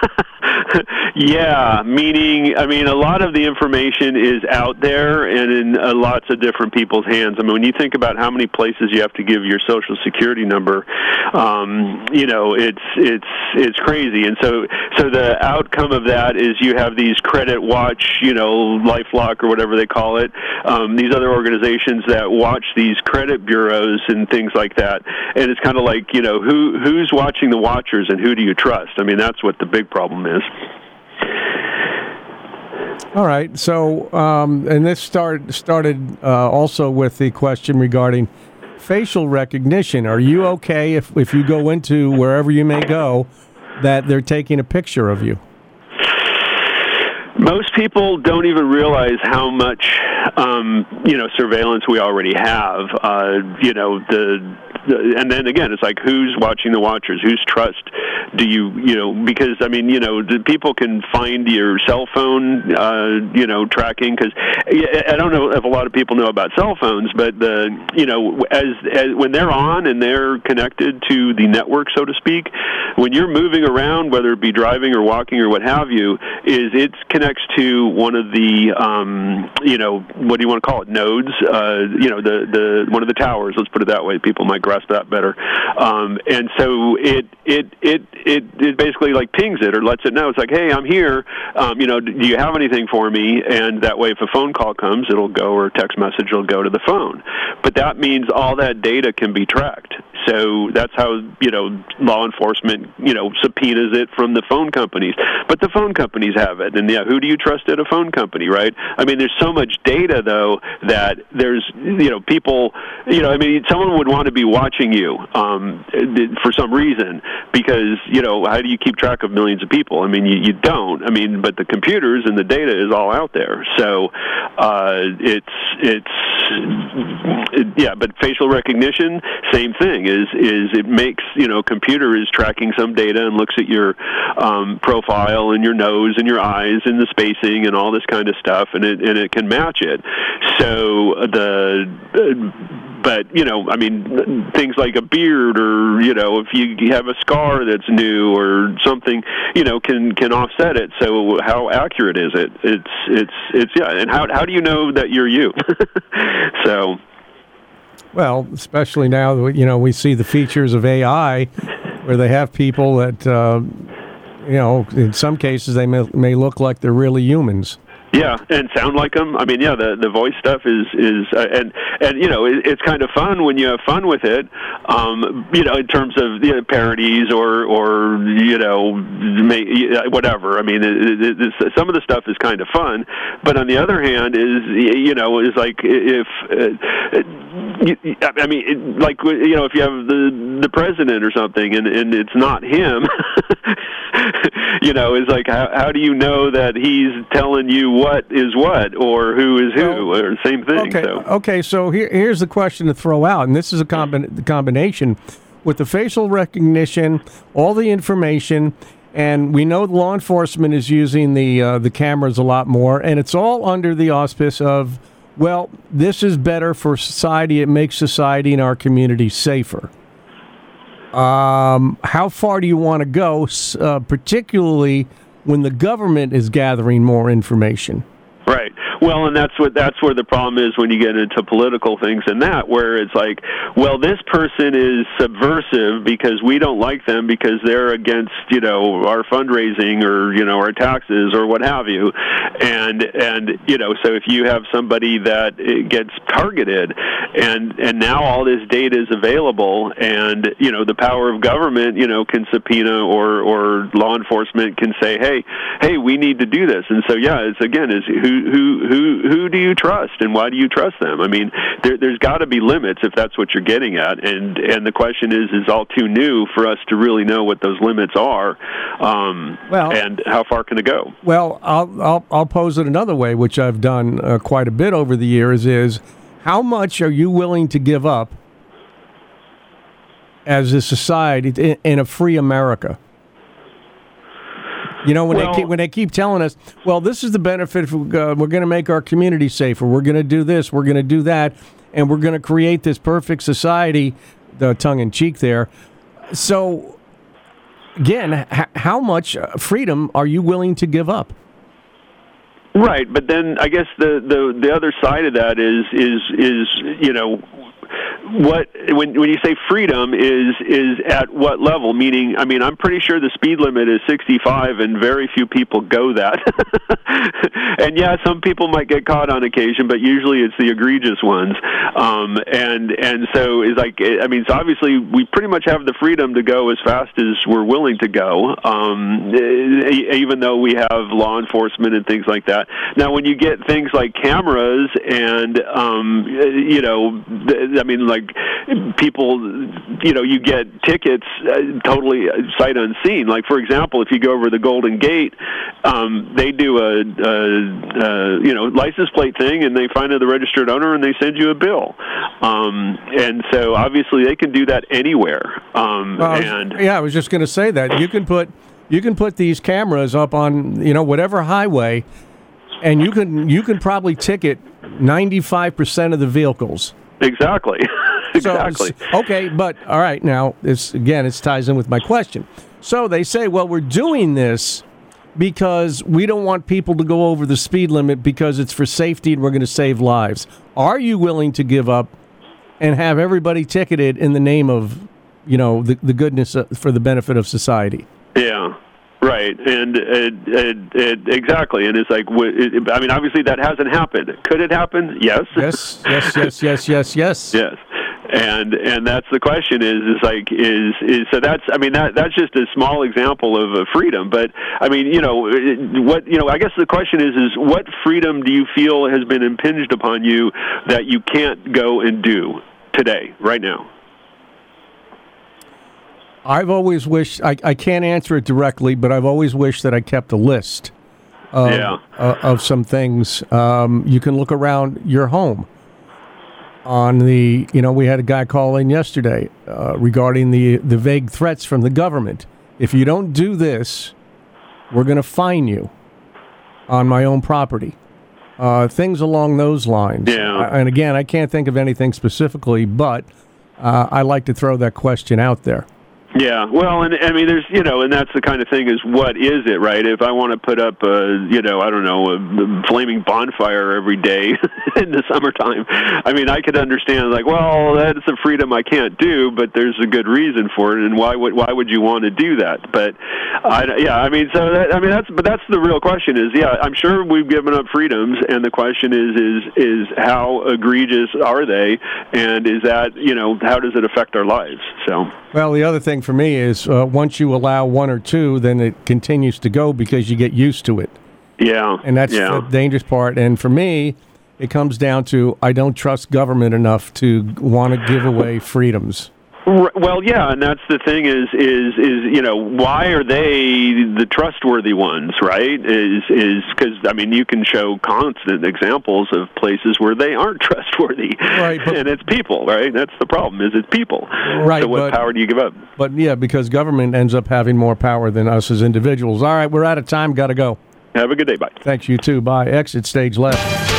Yeah, meaning, I mean, a lot of the information is out there and in uh, lots of different people's hands. I mean, when you think about how many places you have to give your Social Security number, um, you know, it's it's it's crazy. And so, so the outcome of that is you have these Credit Watch, you know, LifeLock or whatever they call it, um, these other organizations that watch these credit bureaus and things like that. And it's kind of like, you know, who who's watching the watchers and who do you trust? I mean, that's what the big problem is. All right. So, um, and this start, started uh, also with the question regarding facial recognition. Are you okay if, if you go into wherever you may go that they're taking a picture of you? Most people don't even realize how much, um, you know, surveillance we already have. Uh, you know, the, the, and then again, it's like, who's watching the watchers? Whose trust do you, you know, because, I mean, you know, the people can find your cell phone, uh, you know, tracking, because I don't know if a lot of people know about cell phones, but, the, you know, as, as when they're on and they're connected to the network, so to speak, when you're moving around, whether it be driving or walking or what have you, is it's connected to one of the, um, you know, what do you want to call it, nodes, uh, you know, the, the one of the towers, let's put it that way. People might grasp that better. Um, and so it, it, it, it, it basically like pings it or lets it know. It's like, hey, I'm here. Um, you know, do you have anything for me? And that way, if a phone call comes, it'll go, or a text message will go to the phone. But that means all that data can be tracked. So that's how, you know, law enforcement, you know, subpoenas it from the phone companies. But the phone companies have it. And, yeah, who do you trust at a phone company, right? I mean, there's so much data, though, that there's, you know, people, you know, I mean, someone would want to be watching you um, for some reason because, you know, how do you keep track of millions of people? I mean, you, you don't. I mean, but the computers and the data is all out there. So uh, it's, it's, it, yeah, but facial recognition, same thing. Is is it makes, you know, computer is tracking some data and looks at your um, profile and your nose and your eyes and the spacing and all this kind of stuff, and it and it can match it. So the uh, but you know, I mean, things like a beard or, you know, if you have a scar that's new or something, you know, can can offset it. So how accurate is it? It's it's it's yeah. And how how do you know that you're you? So. Well, especially now that, you know, we see the features of A I where they have people that, uh, you know, in some cases they may, may look like they're really humans. Yeah, and sound like them. I mean, yeah, the the voice stuff is is uh, and and you know it, it's kind of fun when you have fun with it. Um, you know, in terms of, you know, parodies or or you know may, whatever. I mean, it, it, it, some of the stuff is kind of fun, but on the other hand, is you know is like if uh, I mean, it, like you know if you have the the president or something and and it's not him. You know, it's like, how, how do you know that he's telling you what is what or who is who, well, or same thing? Okay, so. okay. So here, here's the question to throw out, and this is a combi- the combination with the facial recognition, all the information, and we know law enforcement is using the uh, the cameras a lot more, and it's all under the auspice of, well, this is better for society. It makes society and our community safer. Um, how far do you want to go, uh, particularly when the government is gathering more information? Right. Well, and that's what that's where the problem is when you get into political things and that, where it's like, well, this person is subversive because we don't like them because they're against, you know, our fundraising or, you know, our taxes or what have you. And, and you know, so if you have somebody that gets targeted and, and now all this data is available and, you know, the power of government, you know, can subpoena or, or law enforcement can say, hey, hey, we need to do this. And so, yeah, it's again, is who, who, who, who do you trust and why do you trust them? I mean, there, there's got to be limits if that's what you're getting at. And, and the question is, is all too new for us to really know what those limits are. Um, well, and how far can it go? Well, I'll, I'll, I'll pose it another way, which I've done uh, quite a bit over the years, is how much are you willing to give up as a society in, in a free America? You know, when, well, they keep, when they keep telling us, well, this is the benefit, of, uh, we're going to make our community safer, we're going to do this, we're going to do that, and we're going to create this perfect society, the tongue-in-cheek there. So, again, h- how much freedom are you willing to give up? Right, but then I guess the, the, the other side of that is, is, is you know, what when when you say freedom is is at what level? Meaning, I mean, I'm pretty sure the speed limit is sixty-five, and very few people go that. And yeah, some people might get caught on occasion, but usually it's the egregious ones. Um, and and so it's like, I mean, so obviously we pretty much have the freedom to go as fast as we're willing to go, um, even though we have law enforcement and things like that. Now, when you get things like cameras and um, you know. I mean, like, people, you know, you get tickets uh, totally sight unseen. Like, for example, if you go over the Golden Gate, um, they do a, a, a, you know, license plate thing, and they find the registered owner, and they send you a bill. Um, and so, obviously, they can do that anywhere. Um, well, and yeah, I was just going to say that. You can put you can put these cameras up on, you know, whatever highway, and you can you can probably ticket ninety-five percent of the vehicles. Exactly. exactly. So, okay, but all right, now this again, it ties in with my question. So they say, well, we're doing this because we don't want people to go over the speed limit because it's for safety and we're going to save lives. Are you willing to give up and have everybody ticketed in the name of, you know, the, the goodness of, for the benefit of society? Yeah. Right, and it, it, it, exactly, and it's like, it, I mean, obviously that hasn't happened. Could it happen? Yes. Yes, yes, yes, yes, yes, yes. Yes, and and that's the question. Is is like is is so that's I mean that that's just a small example of uh, freedom. But I mean, you know, what you know, I guess the question is is what freedom do you feel has been impinged upon you that you can't go and do today, right now? I've always wished, I, I can't answer it directly, but I've always wished that I kept a list of, yeah. uh, of some things. Um, you can look around your home on the, you know, we had a guy call in yesterday uh, regarding the, the vague threats from the government. If you don't do this, we're going to fine you on my own property. Uh, things along those lines. Yeah. And again, I can't think of anything specifically, but uh, I like to throw that question out there. Yeah, well, and I mean, there's, you know, and that's the kind of thing is, what is it, right? If I want to put up a, you know, I don't know, a flaming bonfire every day in the summertime, I mean, I could understand, like, well, that's a freedom I can't do, but there's a good reason for it, and why would why would you want to do that? But, I, yeah, I mean, so, that, I mean, that's, but that's the real question is, yeah, I'm sure we've given up freedoms, and the question is, is, is how egregious are they, and is that, you know, how does it affect our lives? So. Well, the other thing for me is uh, once you allow one or two, then it continues to go because you get used to it. Yeah. And that's yeah. the dangerous part. And for me, it comes down to I don't trust government enough to want to give away freedoms. Well, yeah, and that's the thing is, is, is you know, why are they the trustworthy ones, right? Is is because, I mean, you can show constant examples of places where they aren't trustworthy. Right. But, and it's people, right? That's the problem, is it's people. Right. So what but, power do you give up? But, yeah, because government ends up having more power than us as individuals. All right, we're out of time. Got to go. Have a good day. Bye. Thanks, you too. Bye. Exit stage left.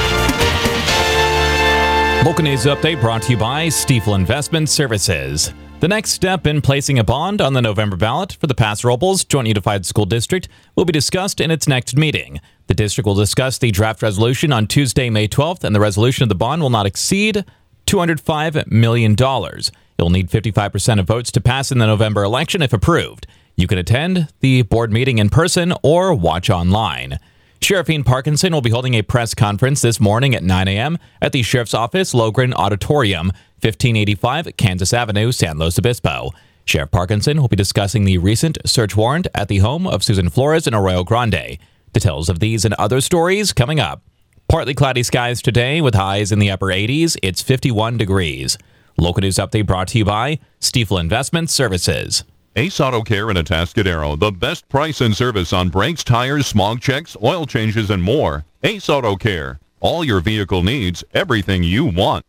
Local news update brought to you by Stifel Investment Services. The next step in placing a bond on the November ballot for the Paso Robles Joint Unified School District will be discussed in its next meeting. The district will discuss the draft resolution on Tuesday, May twelfth, and the resolution of the bond will not exceed two hundred five million dollars. It will need fifty-five percent of votes to pass in the November election if approved. You can attend the board meeting in person or watch online. Sheriff Ian Parkinson will be holding a press conference this morning at nine a.m. at the Sheriff's Office Logren Auditorium, fifteen eighty-five Kansas Avenue, San Luis Obispo. Sheriff Parkinson will be discussing the recent search warrant at the home of Susan Flores in Arroyo Grande. Details of these and other stories coming up. Partly cloudy skies today with highs in the upper eighties. It's fifty-one degrees. Local news update brought to you by Stiefel Investment Services. Ace Auto Care in Atascadero, the best price and service on brakes, tires, smog checks, oil changes, and more. Ace Auto Care. All your vehicle needs, everything you want.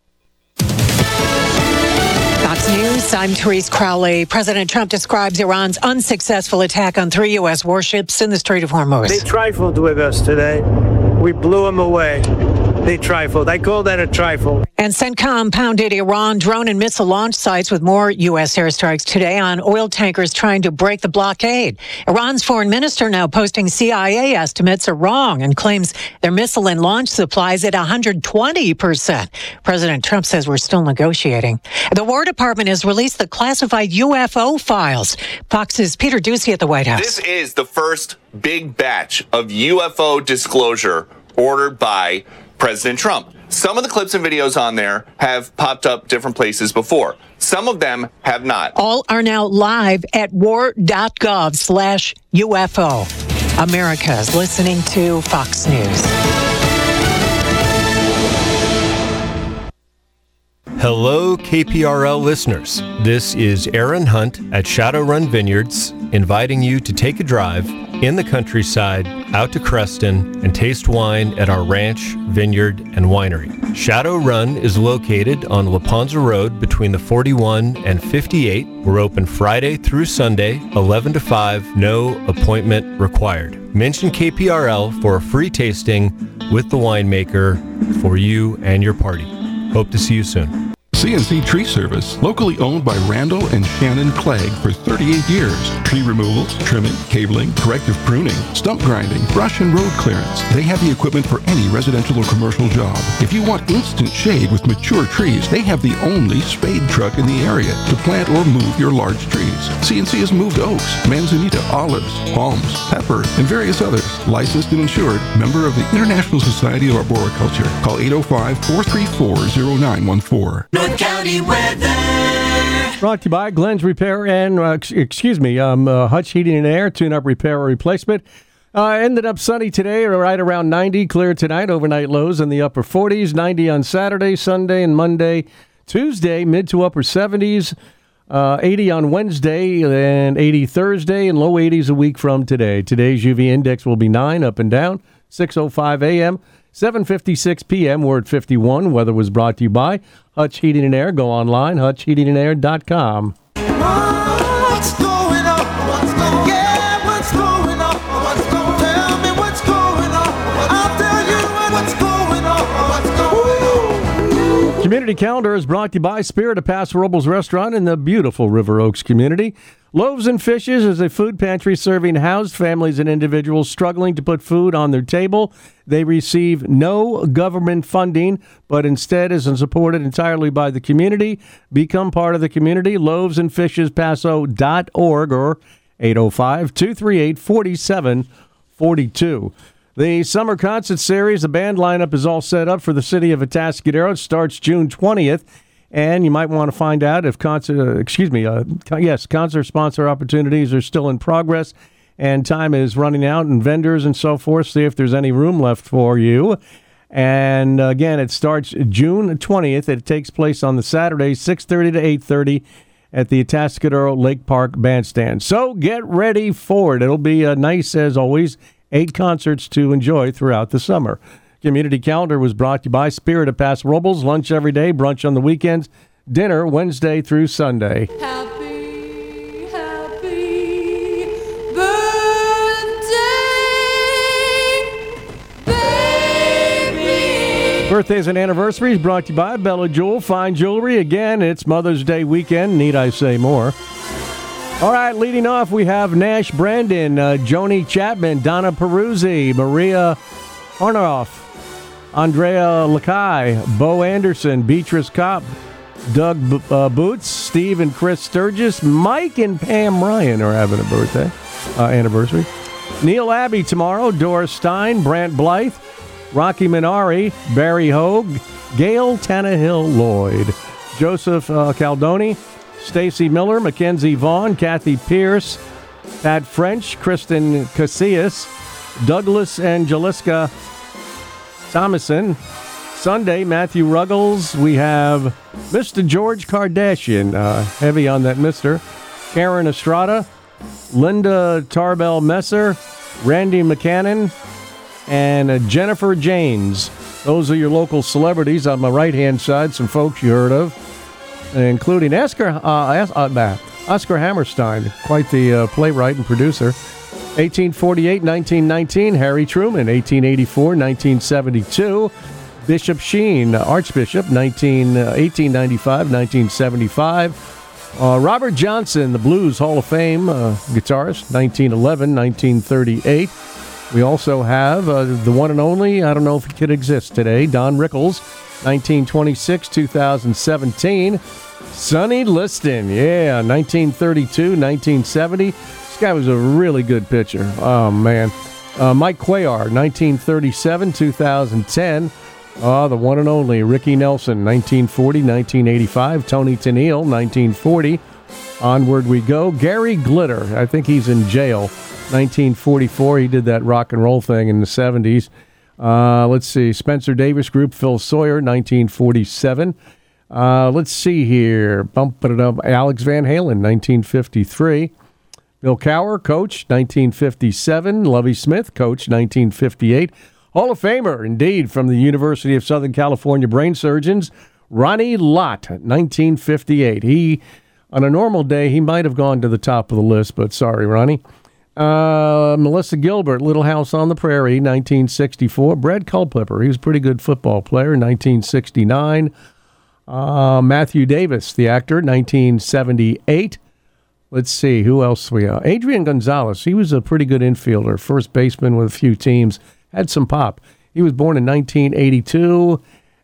Fox News, I'm Therese Crowley. President Trump describes Iran's unsuccessful attack on three U S warships in the Strait of Hormuz. They trifled with us today. We blew them away. They trifled. I call that a trifle. And CENTCOM pounded Iran drone and missile launch sites with more U S airstrikes today on oil tankers trying to break the blockade. Iran's foreign minister now posting C I A estimates are wrong and claims their missile and launch supplies at one hundred twenty percent. President Trump says we're still negotiating. The War Department has released the classified U F O files. Fox's Peter Ducey at the White House. This is the first big batch of U F O disclosure ordered by President Trump. Some of the clips and videos on there have popped up different places before. Some of them have not. All are now live at war.gov slash UFO. America's listening to Fox News. Hello, K P R L listeners. This is Aaron Hunt at Shadowrun Vineyards, inviting you to take a drive in the countryside out to Creston and taste wine at our ranch, vineyard, and winery. Shadowrun is located on Laponza Road between the forty-one and fifty-eight. We're open Friday through Sunday, eleven to five, no appointment required. Mention K P R L for a free tasting with the winemaker for you and your party. Hope to see you soon. C and C Tree Service, locally owned by Randall and Shannon Clegg for thirty-eight years. Tree removals, trimming, cabling, corrective pruning, stump grinding, brush and road clearance. They have the equipment for any residential or commercial job. If you want instant shade with mature trees, they have the only spade truck in the area to plant or move your large trees. C and C has moved oaks, manzanita, olives, palms, pepper, and various others. Licensed and insured, member of the International Society of Arboriculture. Call eight oh five, four three four, oh nine one four. North County weather. Brought to you by Glenn's Repair and, uh, excuse me, um, uh, Hutch Heating and Air, tune-up repair or replacement. Uh, ended up sunny today, right around ninety, clear tonight, overnight lows in the upper forties, ninety on Saturday, Sunday, and Monday. Tuesday, mid to upper seventies, uh, eighty on Wednesday, and eighty Thursday, and low eighties a week from today. Today's U V index will be nine, up and down, six oh five a.m., seven fifty-six p.m., we're at fifty-one. Weather was brought to you by Hutch Heating and Air. Go online, hutch heating and air dot com. What's going on? What's going on? Yeah, what's going on? What's going on? Tell me what's going on. I'll tell you what's going on. What's going on? Community Calendar is brought to you by Spirit of Paso Robles Restaurant in the beautiful River Oaks community. Loaves and Fishes is a food pantry serving housed families and individuals struggling to put food on their table. They receive no government funding, but instead is supported entirely by the community. Become part of the community. loaves and fishes paso dot org or eight oh five, two three eight, four seven four two. The summer concert series, the band lineup is all set up for the city of Atascadero. It starts June twentieth. And you might want to find out if concert, uh, excuse me, uh, yes, concert sponsor opportunities are still in progress and time is running out and vendors and so forth. See if there's any room left for you. And again, it starts June twentieth. It takes place on the Saturday, six thirty to eight thirty at the Atascadero Lake Park Bandstand. So get ready for it. It'll be uh, nice, as always, eight concerts to enjoy throughout the summer. Community Calendar was brought to you by Spirit of Paso Robles. Lunch every day, brunch on the weekends, dinner Wednesday through Sunday. Happy, happy birthday, baby. Birthdays and anniversaries brought to you by Bella Jewel Fine Jewelry. Again, it's Mother's Day weekend. Need I say more? All right, leading off, we have Nash Brandon, uh, Joni Chapman, Donna Peruzzi, Maria Horneroff, Andrea Lakai, Bo Anderson, Beatrice Kopp, Doug B- uh, Boots, Steve and Chris Sturgis, Mike and Pam Ryan are having a birthday uh, anniversary. Neil Abbey tomorrow, Doris Stein, Brant Blythe, Rocky Minari, Barry Hogue, Gail Tannehill Lloyd, Joseph uh, Caldoni, Stacy Miller, Mackenzie Vaughn, Kathy Pierce, Pat French, Kristen Casillas, Douglas Angeliska Thomason. Sunday, Matthew Ruggles. We have Mister George Kardashian, uh, heavy on that Mister Karen Estrada, Linda Tarbell Messer, Randy McCannon, and uh, Jennifer Janes. Those are your local celebrities. On my right-hand side, some folks you heard of, including Oscar, uh, uh, Oscar Hammerstein, quite the uh, playwright and producer. eighteen forty-eight, nineteen nineteen, Harry Truman. eighteen eighty-four, nineteen seventy-two, Bishop Sheen, Archbishop. nineteen, uh, eighteen ninety-five, nineteen seventy-five. Uh, Robert Johnson, the Blues Hall of Fame uh, guitarist. nineteen eleven, nineteen thirty-eight. We also have uh, the one and only, I don't know if he could exist today, Don Rickles, nineteen twenty-six, two thousand seventeen. Sonny Liston, yeah, nineteen thirty-two, nineteen seventy. This guy was a really good pitcher. Oh, man. Uh, Mike Cuellar, nineteen thirty-seven, two thousand ten. Oh, the one and only Ricky Nelson, nineteen forty, nineteen eighty-five. Tony Tennille, nineteen forty. Onward we go. Gary Glitter, I think he's in jail. nineteen forty-four, he did that rock and roll thing in the seventies. Uh, let's see, Spencer Davis Group, Phil Sawyer, nineteen forty-seven. Uh, let's see here, bump it up. Alex Van Halen, nineteen fifty-three. Bill Cowher, coach, nineteen fifty-seven. Lovie Smith, coach, nineteen fifty-eight. Hall of Famer, indeed, from the University of Southern California Brain Surgeons, Ronnie Lott, nineteen fifty-eight. He, on a normal day, he might have gone to the top of the list, but sorry, Ronnie. Uh, Melissa Gilbert, Little House on the Prairie, nineteen sixty-four. Brad Culpepper, he was a pretty good football player, nineteen sixty-nine. Uh, Matthew Davis, the actor, nineteen seventy-eight. Let's see, who else we have? Adrian Gonzalez, he was a pretty good infielder, first baseman with a few teams, had some pop. He was born in nineteen eighty-two,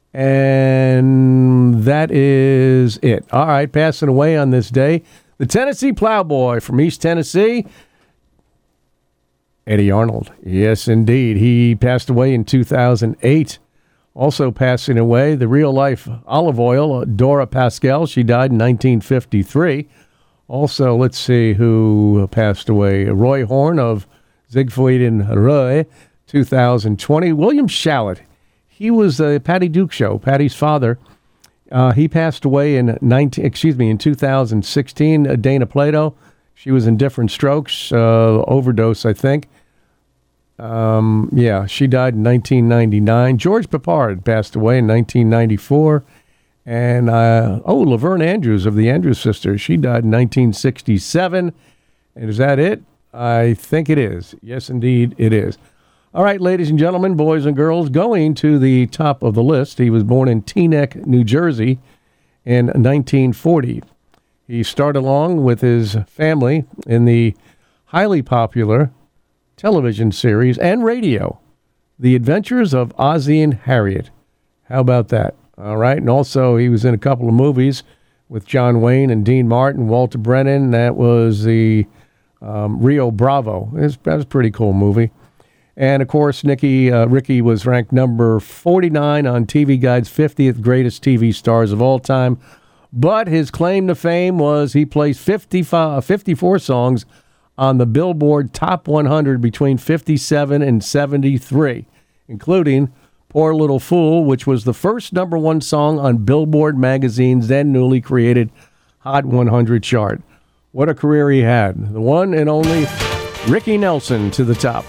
and that is it. All right, passing away on this day, the Tennessee Plowboy from East Tennessee, Eddie Arnold. Yes, indeed. He passed away in two thousand eight. Also passing away, the real-life olive oil, Dora Pascal. She died in nineteen fifty-three. Also, let's see who passed away. Roy Horn of Siegfried and Roy, two thousand twenty. William Shallot. He was a Patty Duke show, Patty's father. Uh, he passed away in nineteen. Excuse me, in two thousand sixteen. Dana Plato. She was in Different Strokes, uh, overdose, I think. Um, yeah, she died in nineteen ninety-nine. George Peppard passed away in nineteen ninety-four. And, uh, oh, Laverne Andrews of the Andrews Sisters. She died in nineteen sixty-seven. And is that it? I think it is. Yes, indeed, it is. All right, ladies and gentlemen, boys and girls, going to the top of the list. He was born in Teaneck, New Jersey in nineteen forty. He started along with his family in the highly popular television series and radio, The Adventures of Ozzie and Harriet. How about that? All right. And also he was in a couple of movies with John Wayne and Dean Martin, Walter Brennan. That was the um, Rio Bravo. It was, that was a pretty cool movie. And, of course, Nicky, uh, Ricky was ranked number forty-nine on T V Guide's fiftieth Greatest T V Stars of All Time. But his claim to fame was he placed fifty-five, fifty-four songs on the Billboard Top one hundred between fifty-seven and seventy-three, including Poor Little Fool, which was the first number one song on Billboard magazine's then newly created Hot one hundred chart. What a career he had. The one and only Ricky Nelson to the top.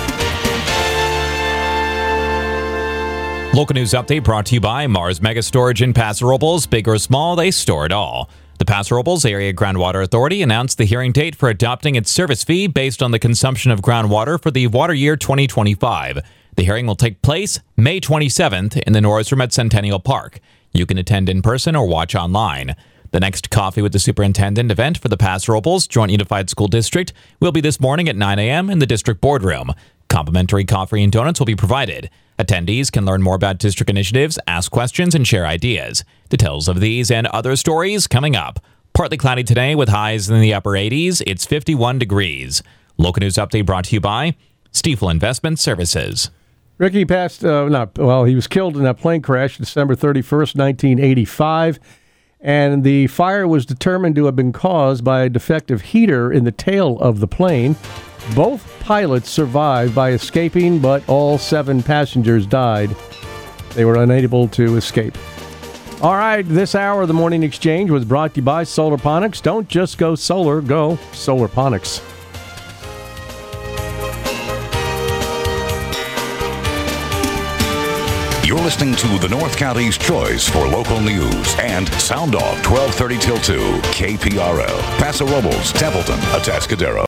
Local news update brought to you by Mars Mega Storage in Paso Robles. Big or small, they store it all. The Paso Robles Area Groundwater Authority announced the hearing date for adopting its service fee based on the consumption of groundwater for the water year twenty twenty-five. The hearing will take place May twenty-seventh in the Nordstrom at Centennial Park. You can attend in person or watch online. The next Coffee with the Superintendent event for the Paso Robles Joint Unified School District will be this morning at nine a.m. in the district boardroom. Complimentary coffee and donuts will be provided. Attendees can learn more about district initiatives, ask questions, and share ideas. Details of these and other stories coming up. Partly cloudy today with highs in the upper eighties. It's fifty-one degrees. Local news update brought to you by Stiefel Investment Services. Ricky passed, uh, not, well, he was killed in a plane crash December thirty-first, nineteen eighty-five. And the fire was determined to have been caused by a defective heater in the tail of the plane. Both pilots survived by escaping, but all seven passengers died. They were unable to escape. All right, this hour of the Morning Exchange was brought to you by Solarponics. Don't just go solar, go Solarponics. You're listening to the North County's choice for local news and Sound Off twelve thirty till two, K P R L, Paso Robles, Templeton, Atascadero.